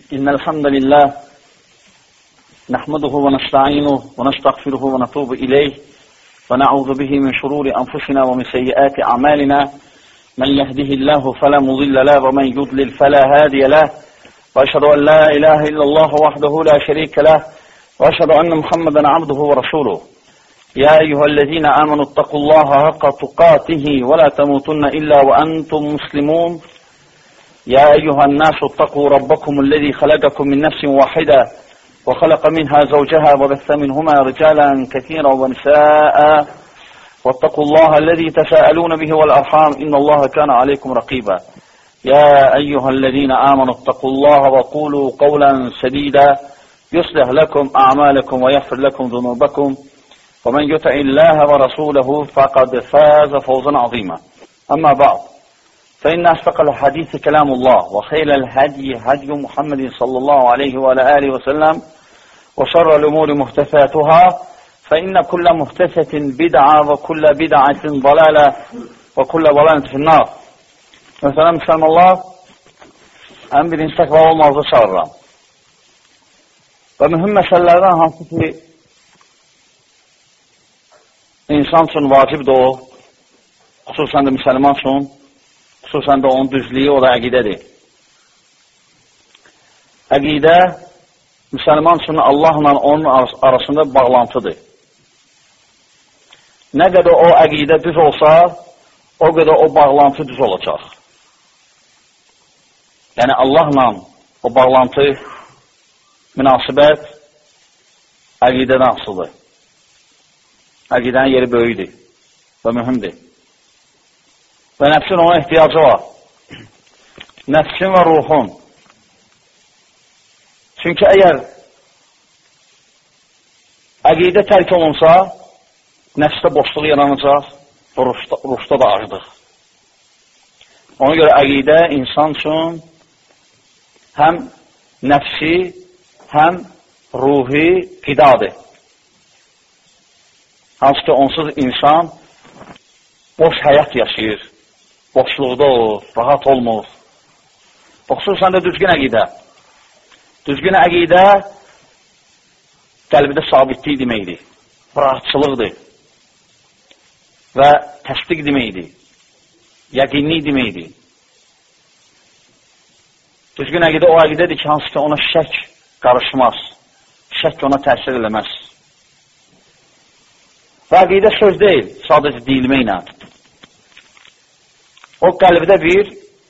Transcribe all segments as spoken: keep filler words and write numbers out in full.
إن الحمد لله نحمده ونستعينه ونستغفره ونتوب إليه ونعوذ به من شرور أنفسنا ومن سيئات أعمالنا من يهده الله فلا مضل له ومن يضلل فلا هادي له وأشهد أن لا إله إلا الله وحده لا شريك له وأشهد أن محمدا عبده ورسوله يا أيها الذين آمنوا اتقوا الله حق تقاته ولا تموتن إلا وأنتم مسلمون يا أيها الناس اتقوا ربكم الذي خلقكم من نفس واحدة وخلق منها زوجها وبث منهما رجالا كثيرا ونساء واتقوا الله الذي تساءلون به والأرحام إن الله كان عليكم رقيبا يا أيها الذين آمنوا اتقوا الله وقولوا قولا سديدا يصلح لكم أعمالكم ويغفر لكم ذنوبكم ومن يطع الله ورسوله فقد فاز فوزا عظيما أما بعد فإن أصدق الحديث كلام الله وخير الهدي هدي محمد صلى الله عليه وعلى آله وسلم وشر الأمور محدثاتها فإن كل محدثة بدعة وكل بدعة ضلالة وكل ضلالة في النار. Mesela Müslümanlar en birinci takva olmazı çağırıram. Ve mühim meselelerden hansı ki insan için vacibdir o, xüsusən də Müslüman üçün, xüsusən də onun düzlüyü, o da əqidədir. Əqidə Müslüman üçün Allahla onun arasında bağlantıdır. Nə qədər o əqidə düz olsa, o qədər o bağlantı düz olacaq. Yəni Allahla o bağlantı, münasibət əqidədən asılıdır. Əqidənin yeri böyüdür və mühümdür. Və nəfsin ona ehtiyacı var. Nəfsin və ruhun. Çünki əgər əqidə tərk olunsa, nəfsdə boşluq yaranacaq, ruhda da ağıdıq. Ona görə əqidə insan üçün həm nəfsi, həm ruhi qidadır. Hansı ki, onsuz insan boş həyat yaşayır, boşluqda olur, rahat olmur. O xüsusən də düzgün əqidə. Düzgün əqidə qəlbdə sabitlik deməkdir, rahatçılıqdır və təsdiq deməkdir, yəqinlik deməkdir. Düzgün əqidə o əqidədir ki, hansı ki, ona şək qarışmaz, şək ona təsir eləməz. Və əqidə söz deyil, sadəcə deyilməklə. O qəlbdə bir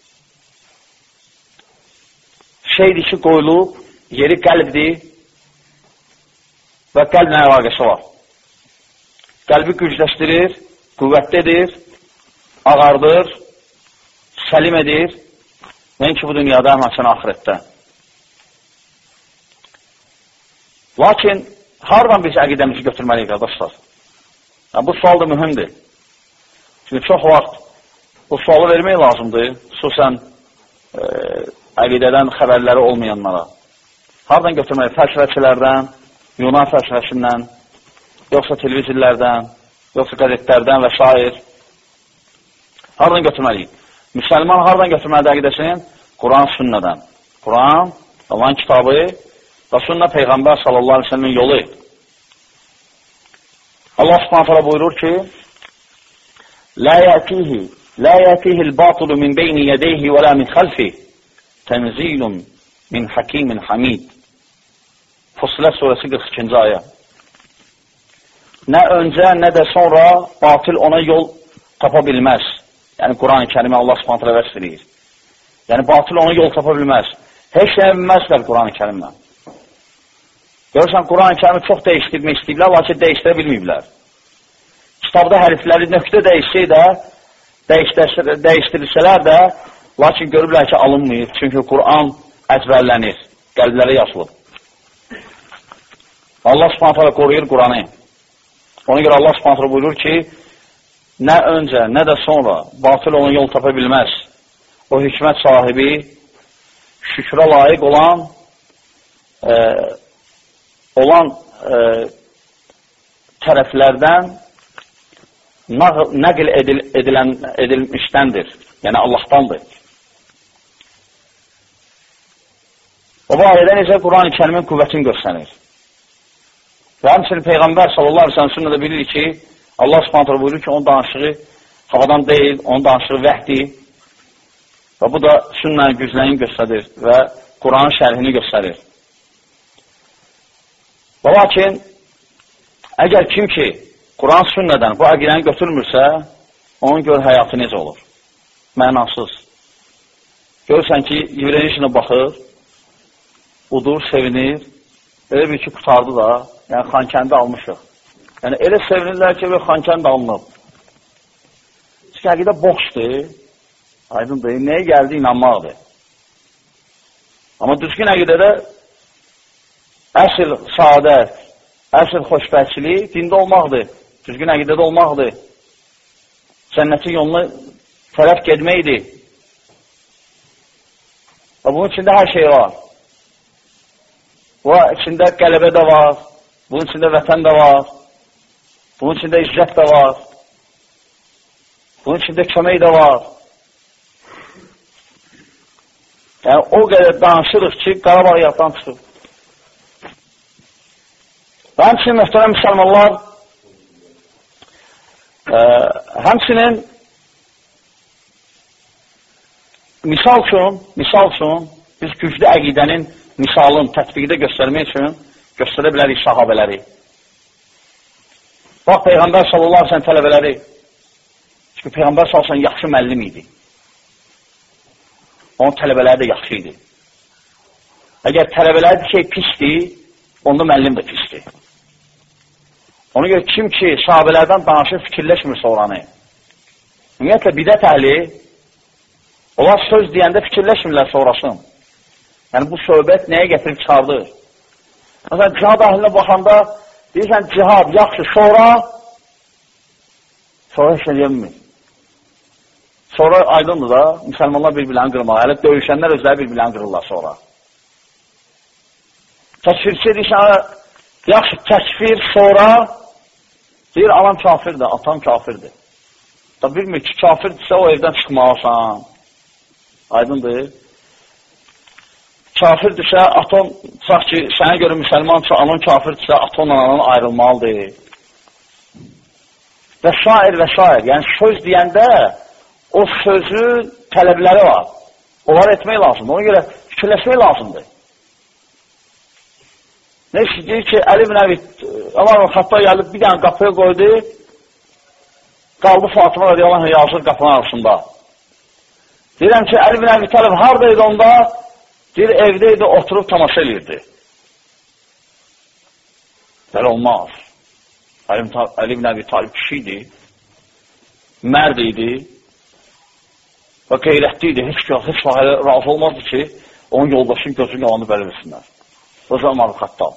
şeydir ki, qoyulub, yeri qəlbdir və qəlblə əlaqəsi var. Qəlbi gücləşdirir, qüvvətlidir, ağardır, səlim edir, nəinki bu dünyada, həmçinin axirətdə. Lakin, haradan biz əqidəmizi götürməliyik, qardaşlar? Yəni, bu sual da mühümdir. Çünki çox vaxt bu sualı vermək lazımdır, xüsusən e, əqidədən xəbərləri olmayanlara. Haradan götürməliyik? Fəlsəfəçilərdən, Yunan fəlsəfəsindən, yoxsa televizorlərdən, yoxsa qəzetlərdən və s. Haradan götürməliyik? Müsəlman haradan götürməlidir əqidəsinin? Quran, sünnədən. Quran, Allahın kitabı və sünnə Peyğəmbər sallallahu aleyhi ve sellemin yolu. Allah subhanahu buyurur ki, La yətihi, la yətihil batulu min beyni yədeyhi və la min xəlfih, tənzilun min hakimin hamid. Fussilet suresi qırx ikinci ayə. Nə öncə, nə də sonra batil ona yol tapa bilməz. Yəni, Quran-ı Kərimi Allah subhanahu vəsf edir. Yəni, batil ona yol tapa bilməz. Heç nəyə bilməzlər Quran-ı Kərimlə. Görürsən, Quran-ı Kərimi çox dəyişdirmək istəyiblər, lakin dəyişdirə bilməyiblər. Kitabda hərfləri nöqtə dəyişsə də, dəyişdirilsələr də, lakin görürlər ki, alınmayır. Çünki Quran əzbərlənir, qəlblərə yazılır. Allah subhanahu qoruyur Quranı. Ona görə Allah subhanahu buyurur ki, nə öncə, nə də sonra batil ona yol tapa bilməz. O hikmət sahibi, şükrə layiq olan, e, olan e, tərəflərdən nəql edil, edilən, edilmişdəndir. Yəni Allahdandır. O barədə necə Quran-ı Kərimin qüvvətini göstərir. Və həmçinin Peyğəmbər sallallahu aleyhi ve sellem sünnədə bilir ki, Allah subhanahu buyurur ki, onun danışığı havadan deyil, onun danışığı vəhdi. Və bu da sünnənin gücləyini göstərir və Quranın şərhini göstərir. Və lakin, əgər kim ki, Quran sünnədən bu əqidəni götürmürsə, onun gör həyatı necə olur? Mənasız. Görürsən ki, yürəyişinə baxır, udur, sevinir, elə bir ki, qutardı da, yəni Xankəndi almışıq. Yəni, elə sevinirlər ki, Xankəndi alınıb. Çünki əqidə boşdur, aydındır, nəyə gəldi inanmaqdır. Amma düzgün əqidədə əsl saadət, əsl xoşbəxtçilik dində olmaqdır, düzgün əqidədə olmaqdır. Cənnətin yoluna tərəf gedməkdir. Və bunun içində hər şey var. Bunun içində qələbə də var, bunun içində vətən də var, bunun içində izzət də var, bunun içində kömək də var. Yəni, o qədər danışırıq ki, Qarabağ yaddan çıxır. Və həmçinin, mühtərəm müsəlmanlar, ə, həmçinin misal üçün, misal üçün, biz güclü əqidənin misalın tətbiqdə göstərmək üçün göstərə bilərik sahabələri. Bax, Peyğəmbər sallallahu aleyhi ve sellem tələbələri, çünki Peyğəmbər sallallahu aleyhi ve sellem yaxşı müəllim idi. Onun tələbələri də yaxşı idi. Əgər tələbələri bir şey pisdir, onda müəllim də pisdir. Ona görə kim ki, sahabələrdən danışır, fikirləşmir sonranı. Ümumiyyətlə, bidət əhli, onlar söz deyəndə fikirləşmirlər sonrasın. Yəni, bu söhbət nəyə gətirib çıxardır? Məsələn, cihad əhlinə baxanda, deyirsən, cihad yaxşı, sonra, sonra heç nə deyəmir. Sonra aydındır da, müsəlmanlar bir-birlərini qırmalı. Hələ döyüşənlər özləri bir-birlərini qırırlar sonra. Təkfirçi deyirsən, yaxşı, təkfir sonra, deyir, anam kafirdir, atam kafirdir. Da bilmir ki, kafirdirsə o evdən çıxmalısan. Aydındır. Kafirdirsə, atom, tutaq ki, sənə görə müsəlmansa, anan kafirdirsə, atomla anan ayrılmalıdır. Və şair və şair, yəni söz deyəndə, o sözü tələbləri var. Onları etmək lazımdır. Ona görə fikirləşmək lazımdır. Neyse, deyir ki, Əli ibn Əbi Ömər Xattab gəlib bir dənə qapıya qoydu, qaldı Fatıma radiyallahu anh yazır qapının arasında. Deyirəm ki, Əli ibn Əbi Talib haradaydı onda? Deyir, evdəydi, oturub tamaşa edirdi. Belə olmaz. Əli ibn Əbi Talib kişiydi, mərd idi, və qeyrətli idi, heç heç vaxt razı olmazdı ki, onun yoldaşın gözünün yalanı bəlirsinlər. Özü Ömər Xattab.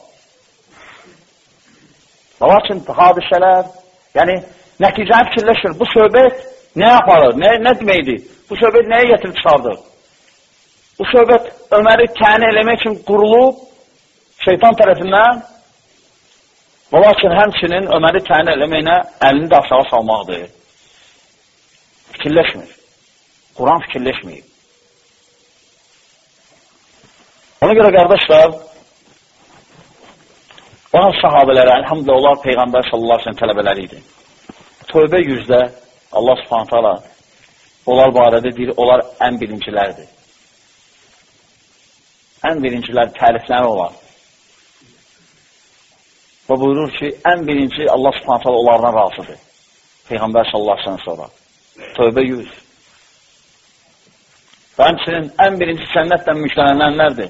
Lakin hadisələr, yəni nəticəni fikirləşir, bu söhbət nə yaparır, nə, nə deməkdir? Bu söhbət nəyə getirib çıxardır? Bu söhbət Öməri təni eləmək üçün qurulub şeytan tərəfindən, lakin həmçinin Öməri təni eləməyinə əlini də aşağı salmaqdır. Fikirləşmir. Quran fikirləşməyib. Ona görə, qardaşlar, o sahabələrə, əlhamdülə, onlar Peyğəmbər sallallahu aleyhi ve sellem tələbələri idi. Tövbə yüzdə Allah subhanət hala onlar barədə deyir, onlar ən birincilərdir. Ən birincilər tərifləri olar. Və buyurur ki, ən birinci Allah subhanət hala onlardan razıdır. Peyğəmbər sallallahu aleyhi ve sellem sonra. Tövbə yüz. Və həmçinin ən birinci cənnətdən müjdələnənlərdir.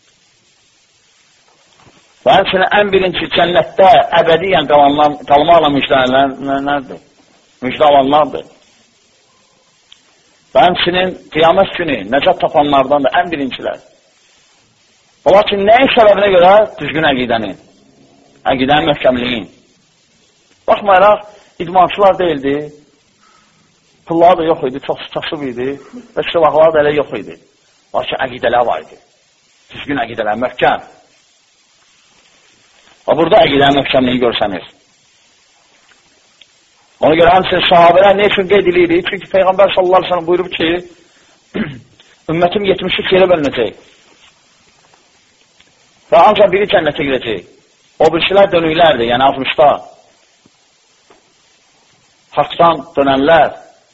Və həmçinin ən birinci cənnətdə əbədiyyən qalmaqla müjdələnənlərdir. Müjdə alanlardır. Və həmçinin qiyamət günü nəcat tapanlardan da ən birincilər. Lakin nəyin səbəbinə görə düzgün əqidənin, əqidənin möhkəmliyin. Baxmayaraq, idmançılar deyildi, pullar da yox idi, çox kasıb idi və silahlar da elə yox idi. Lakin əqidələr var idi. Düzgün əqidələr, möhkəm. Və burada əqidənin möhkəmliyi görsənir. Ona görə həmçinin sahabələr nə üçün qeyd edir? Çünki Peyğəmbər sallallahu aleyhi ve sellem buyurub ki, ümmətim yetmiş üç yerə bölünəcək. və ancaq biri cənnətə girəcək. O birçilər dönüklərdir, yəni azmışda. Haqdan dönənlər.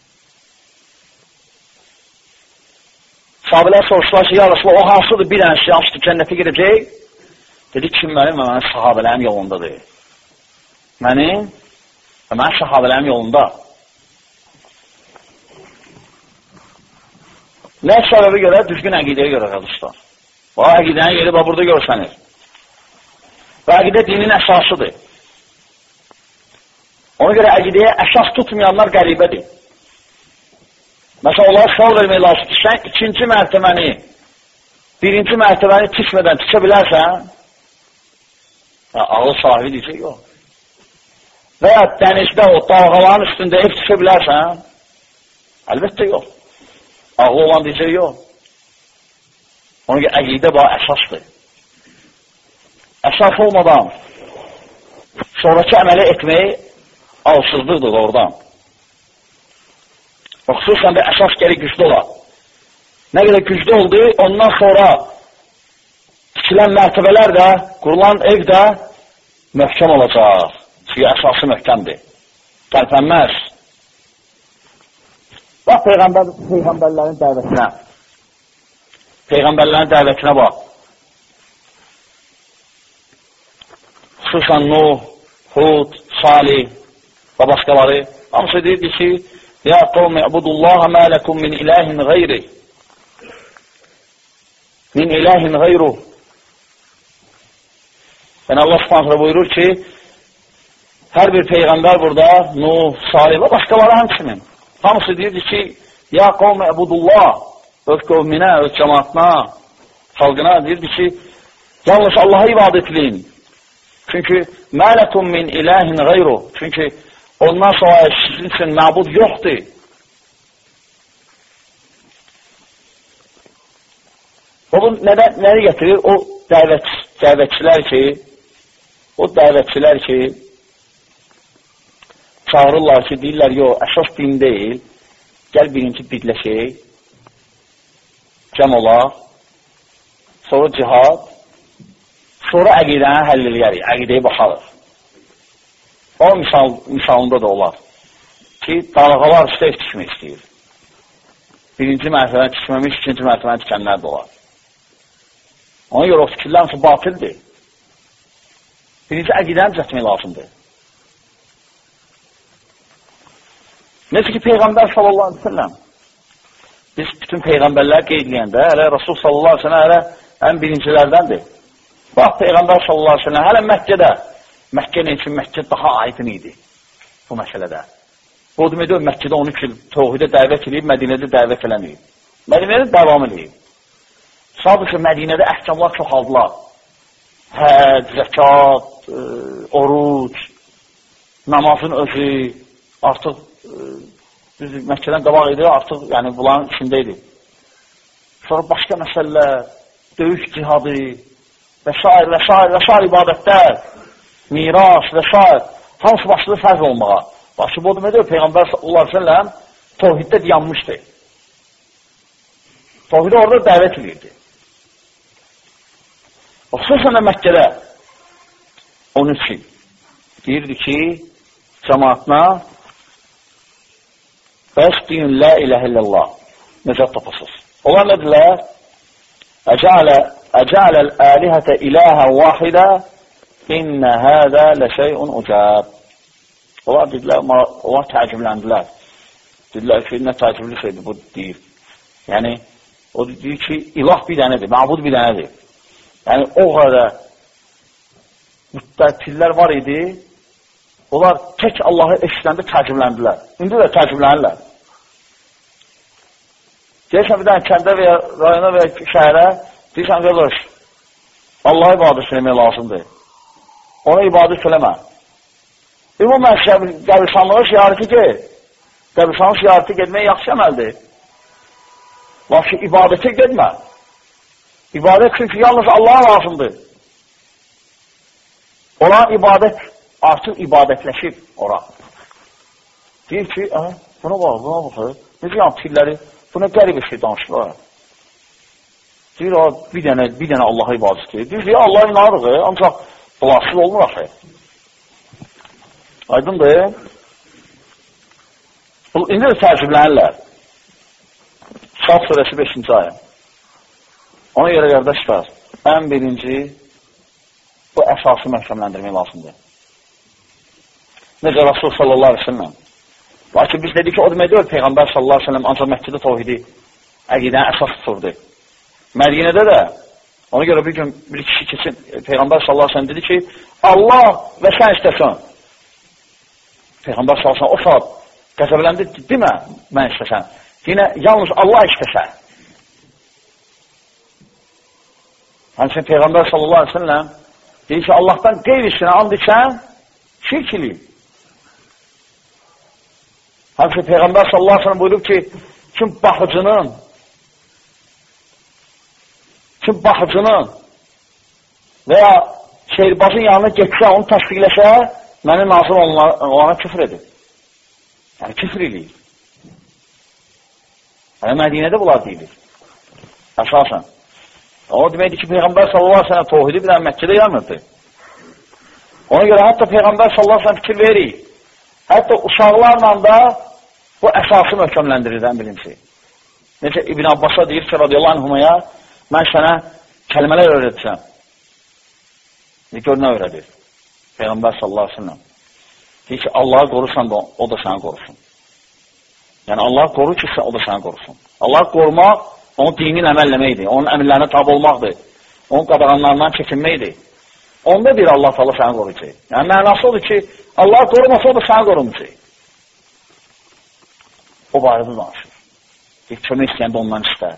Sahabələr soruşdular ki, ya Rasulullah, o hansıdır bir dənəsi, hansıdır cənnətə girəcək? Dedi, kim mənim və mənim sahabələrim yolundadır. Mənim və mənim sahabələrim yolunda. Nə səbəbi görə? Düzgün əqidəyə görə, qardaşlar. O əqidənin yeri burada görsənir. Və əqidə dinin əsasıdır. Ona görə əqidəyə əsas tutmayanlar qəribədir. Məsələn, onlara sual vermək lazımdır. Sən ikinci mərtəbəni, birinci mərtəbəni tikmədən tikə bilərsən, ağlı sahibi deyəcək, yox. Və ya dənizdə o dalğaların üstündə ev tikə bilərsən, əlbəttə yox. Ağlı olan deyəcək, yox. Ona görə əqidə bax əsasdır. Əsas olmadan sonraki əməli etməyi alsızlıqdır oradan. O xüsusən də əsas gəri güclü olar. Nə qədər güclü oldu, ondan sonra tikilən mərtəbələr də, qurulan ev də möhkəm olacaq. Çünki əsası möhkəmdir. Tərpənməz. Bax, Peyğəmbər, Peyğəmbərlərin dəvətinə. Peyğəmbərlərin dəvətinə bax. Xüsusən Nuh, Hud, Salih və başqaları. Hamısı deyirdi ki, ya qavmi əbudullaha mə ləkum min ilahin qeyri. Min ilahin qeyru. Yəni Allah Subhanahu buyurur ki, hər bir peyğəmbər burada, Nuh, Salih və başqaları həmçinin. Hamısı deyirdi ki, ya qavmi əbudullah, öz qavminə, öz cəmatına, xalqına deyirdi ki, yalnız Allaha ibadət edin. Çünki mə ləkum min ilahin qeyru. Çünki ondan sonra sizin üçün məbud yoxdur. O, bu nədən, nəyi getirir? O dəvət, dəvətçilər ki, o dəvətçilər ki, çağırırlar ki, deyirlər, yox, əsas din deyil, gəl birinci birləşək, cəm olaq, sonra cihad, sonra əqidəni həll eləyərik, əqidəyə baxarıq. O misal, misalında da olar ki, dalğalar üstə ev tikmək istəyir. Birinci mərtəbəni tikməmiş, ikinci mərtəbəni tikənlər də olar. Ona görə o fikirlər hamısı batildir. Birinci əqidəni düzəltmək lazımdır. Necə ki, Peyğəmbər sallallahu aleyhi ve sellem, biz bütün Peyğəmbərlər qeydləyəndə, hələ Rasul sallallahu aleyhi ve sellem hələ ən birincilərdəndir. Bax, Peyğəmbər sallallahu aleyhi ve sellem hələ Məkkədə, Məkkə nə üçün Məkkə daha aydın idi bu məsələdə. O deməkdir, Məkkədə on üç il təvhidə dəvət edib, Mədinədə dəvət eləməyib. Mədinədə davam edib. Sadəcə Mədinədə əhkamlar çoxaldılar. Həc, zəkat, e, oruc, namazın özü, artıq e, Məkkədən qabaq idi, artıq yəni, bunların içində idi. Sonra başqa məsələlər, döyüş cihadı və s. və s. və s. ibadətlər, miras və s. hamısı başladı fərz olmağa. Başı bu deməkdir, Peyğəmbər sallallahu aleyhi ve sellem təvhiddə dayanmışdı. Təvhidə orada dəvət edirdi. Xüsusən də Məkkədə on üç il deyirdi ki, cəmaatına bəsdiyün la iləhə illallah necət tapasız. Onlar nədirlər? Əcəaləl əlihətə iləhə vahidə İnnə hədə ləşəyun ucəb. Onlar dedilər, onlar təəccübləndilər. Dedilər ki, nə təəccüblü şeydir bu deyir. Yəni, o deyir ki, ilah bir dənədir, məbud bir dənədir. Yəni, o qədər müttətillər var idi, onlar tək Allahı eşitləndə təəccübləndilər. İndi də təəccüblənirlər. Deyirsən, bir dənə kəndə və ya rayona və ya şəhərə, deyirsən, qardaş, Allah'a ibadət eləmək lazımdır. Ona ibadət eləmə. Ümumən qəbristanlığa şiarəti gel. Qəbristanlığa şiarəti gedmək yaxşı əməldir. Lakin ibadətə gedmə. İbadət çünki yalnız Allah'a lazımdır. Ona ibadət, artıq ibadətləşib ora. Deyir ki, ə, buna bax, buna baxır. Necə yan tirləri, buna qəribə şey danışırlar. Deyir, o, bir dənə, bir dənə Allaha ibadət edir. Deyir, ya Allah inanırıq, ancaq bulasız olmur axı. Aydındır. İndi də təəccüblənirlər. Şaf surəsi beşinci ayə. Ona görə qardaşlar, ən birinci bu əsası məhkəmləndirmək lazımdır. Necə Rasul sallallahu aleyhi ve sellem. Lakin biz dedik ki, o demək deyil, Peyğəmbər sallallahu aleyhi ve sellem ancaq Məkkədə təvhidi əqidən əsas tuturdu. Mədinədə də, ona görə bir gün bir kişi keçin, Peyğəmbər sallallahu aleyhi ve sellem dedi ki, Allah və sən istəsən. Peyğəmbər sallallahu aleyhi ve sellem o saat qəzəbləndi, demə, mən istəsən. Yine yalnız Allah istəsə. Həmçinin Peyğəmbər sallallahu aleyhi ve sellem deyir ki, Allahdan qeyrisinə and içən şirk eləyib. Həmçinin Peyğəmbər sallallahu aleyhi ve sellem buyurub ki, kim baxıcının kim baxıcının və ya şehrbazın yanına getsə, onu təsdiqləsə, məni nazır olana küfr edir. Yəni, küfr eləyir. Yəni, Mədinədə bunlar deyilir. Əsasən. O deməkdir ki, Peyğəmbər sallallahu aleyhi ve sellem tohidi bir dənə Məkkədə yanırdı. Ona görə hətta Peyğəmbər sallallahu aleyhi ve sellem fikir verir. Hətta uşaqlarla da bu əsası möhkəmləndirir ən birincisi. Necə İbn Abbas'a deyir ki, radiyallahu anhumaya, mən sənə kəlmələr öyrədəcəm. Gör nə öyrədir? Peyğəmbər sallallahu aleyhi ve sellem. Deyir ki, Allah'ı qorursan da o da səni qorusun. Yəni, Allah'ı qorur ki, o da səni qorusun. Allah'ı qorumaq, onun dinin əməlləməkdir, onun əmirlərinə tabi olmaqdır, onun qadağanlarından çəkinməkdir. Onda bir Allah Allah səni qoruyacaq. Yəni, mənası odur ki, Allah'ı qorumasa o da səni qorunacaq. O barədə danışır. Bir kömək istəyəndə ondan istər.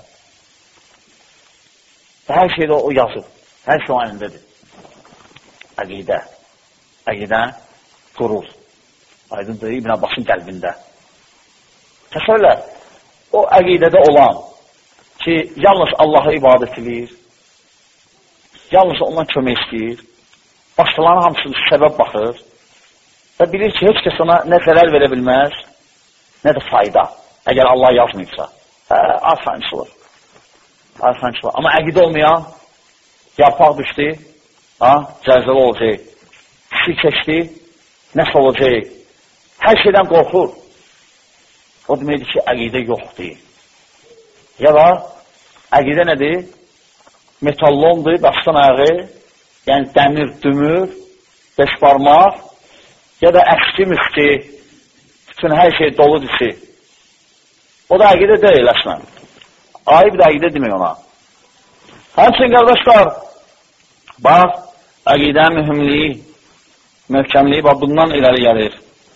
Və hər şeydə o yazır. Hər şey o əlindədir. Əqidə. Əqidə qurur. Aydındır, İbn Abbasın qəlbində. Təsəvvürlər, o əqidədə olan ki, yalnız Allah'a ibadət edir, yalnız ondan kömək istəyir, başqalarının hamısı səbəb baxır və bilir ki, heç kəs ona nə zərər verə bilməz, nə də fayda, əgər Allah yazmayıbsa. Hə, asançılır. Asançılır. Amma əqidə olmayan, yarpaq düşdü, ha, cəzəli olacaq, kişi keçdi, nəsə olacaq, hər şeydən qorxur. O deməkdir ki, əqidə yoxdur. Ya da, əqidə nədir? Metallondur, daşdan ayağı, yəni dəmir, dümür, beş parmaq, ya da əski müski, bütün hər şey dolu dişi. O da əqidə deyil, əslən. Ayıb da əqidə demək ona. Həmçin, qardaşlar, bax, əqidə mühümliyi, möhkəmliyi, bax, bundan iləri gəlir.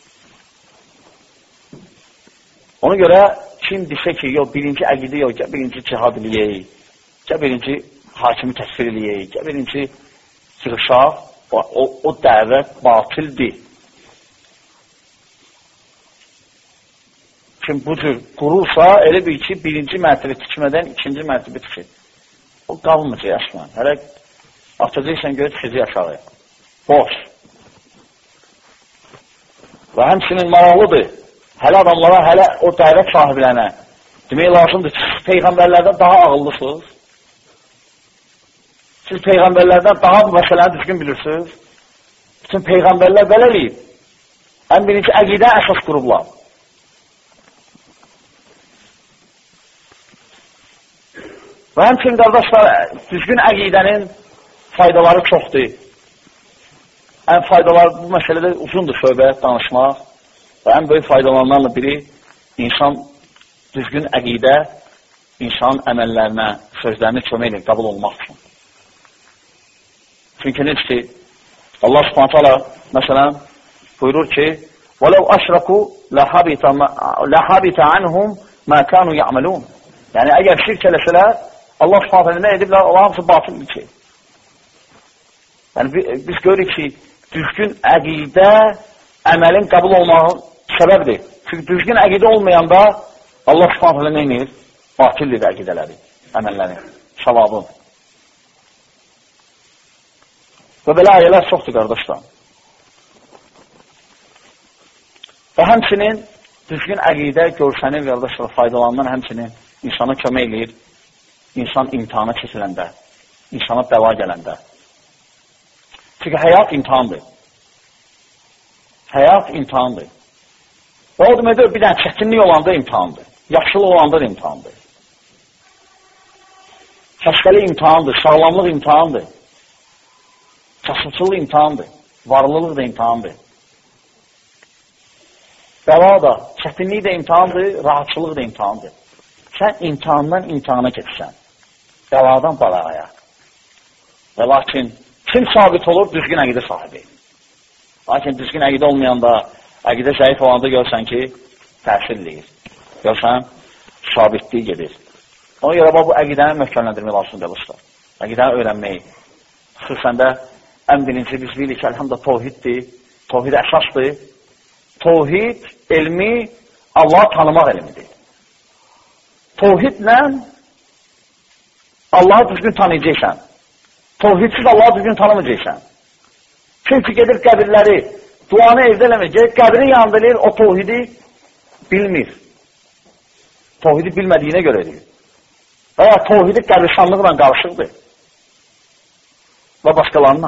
Ona görə kim desə ki, yox, birinci əqidə yox, gəl birinci cihad eləyək, gəl birinci hakimi təsvir eləyək, gəl birinci yığışaq, o, o dəvət batildir. Kim bu cür qurursa, elə bir ki, birinci mərtəbə tikmədən ikinci mərtəbə tikir. O qalmayacaq əslən. Hələ atacaqsan görə tikəcək aşağı. Boş. Və həmçinin maraqlıdır. Hələ adamlara, hələ o dəvət sahiblərinə demək lazımdır ki, siz Peyğəmbərlərdən daha ağıllısınız. Siz Peyğəmbərlərdən daha bu məsələni düzgün bilirsiniz. Bütün Peyğəmbərlər belə eləyib. Ən birinci əqidə əsas qurublar. Və həmçinin qardaşlar, düzgün əqidənin faydaları çoxdur. Ən faydaları bu məsələdə uzundur söhbət, danışmaq. Və ən böyük faydalarından biri insan düzgün əqidə, insan əməllərinə, sözlərini kömək ilə qəbul olmaq üçün. Çünki necə ki, Allah subhanahu ta'ala məsələn buyurur ki, وَلَوْ أَشْرَكُوا لَحَبِتَ عَنْهُمْ مَا كَانُوا يَعْمَلُونَ. Yəni, əgər şirk eləsələr, Allah subhanahu ta'ala nə ediblər? Allah hamısı batıldır ki. Yəni, biz görürük ki, düzgün əqidə əməlin qəbul olmağın səbəbdir. Çünki düzgün əqidə olmayanda Allah subhanahu ta'ala nə edir? Batildir əqidələri, əməlləri, savabın. Və belə ayələr çoxdur, qardaşlar. Və həmçinin düzgün əqidə görsənir, qardaşlar, faydalarından həmçinin insana kömək eləyir. insan imtihana keçiləndə, insana bəla gələndə. Çünki həyat imtihandır. Həyat imtihandır. O deməkdir, bir dənə çətinlik olanda imtihandır. Yaxşılıq olanda da imtihandır. Xəstəlik imtihandır, sağlamlıq imtihandır. Kasıbçılıq imtihandır. Varlılıq da imtihandır. Bəla da, çətinlik də imtihandır, rahatçılıq da imtihandır. Sən imtihandan imtihana keçsən. Bəladan balaya. Və lakin kim sabit olur? Düzgün əqidə sahibi. Lakin düzgün əqidə olmayanda, əqidə zəif olanda görsən ki, təsir eləyir. Görsən, sabitliyi gedir. Ona görə bu əqidəni möhkəmləndirmək lazımdır dostlar. Əqidəni öyrənmək. Xüsusən də ən birinci biz bilirik ki, əlhamdə tohiddir. Tohid əsasdır. Tohid elmi Allah'ı tanımaq elmidir. Tohidlə Allah'ı düzgün tanıyacaqsan. Tohidsiz Allah'ı düzgün tanımayacaqsan. Çünki gedir qəbirləri, duanı evdə eləməyəcək, qəbiri yandırır, o tohidi bilmir. Tohidi bilmədiyinə görə edir. Və ya tohidi qəbirsanlıqla qarışıqdır. Və başqalarına.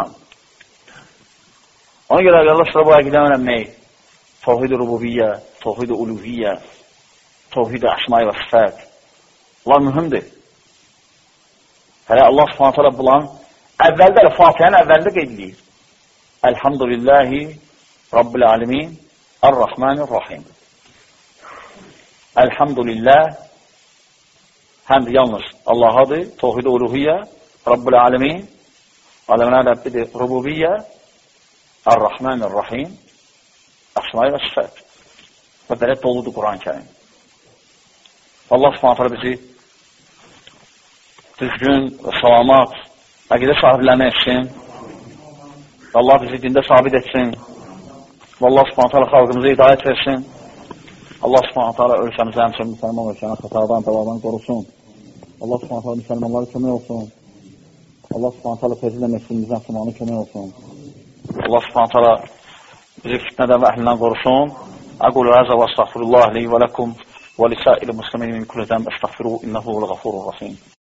Ona görə Allah sıra bu əqidən öyrənmək, tohid-i rububiyyə, tohid-i uluhiyyə, tohid-i əsma-i və sifət. Bunlar mühümdür. Hələ Allah subhanət hələ bulan, əvvəldə, Fatihənin əvvəldə qeyd edir. Elhamdülillahi Rabbil alemin, Ar-Rahmanir-Rahim. Elhamdülillah, həmd yalnız Allahadır, tohid-i uluhiyyə, Rabbil alemin, aləminə Rəbbidir, rububiyyə, Ar-Rahmanir-Rahim, əsma-i və sifət. Və belə doludur Quran-ı Kərim. Allah subhanət hələ bizi düzgün və salamat əqidə sahiblərini etsin. Allah bizi dində sabit etsin. Və Allah subhanət hələ xalqımıza hidayət versin. Allah subhanət hələ ölkəmizə həmçinin müsəlman ölkəni xətadan, bəladan qorusun. Allah subhanət hələ müsəlmanları kömək olsun. Allah subhanət hələ tezlə məslimizdən sımanı kömək olsun. Allah subhanət hələ bizi fitnədən və əhlindən qorusun. Əqulu əzə və əstəğfirullah li və ləkum və lisəil-i muslimin min kulli zəm əstəğfiruhu innəhu və ğafurur rəhim.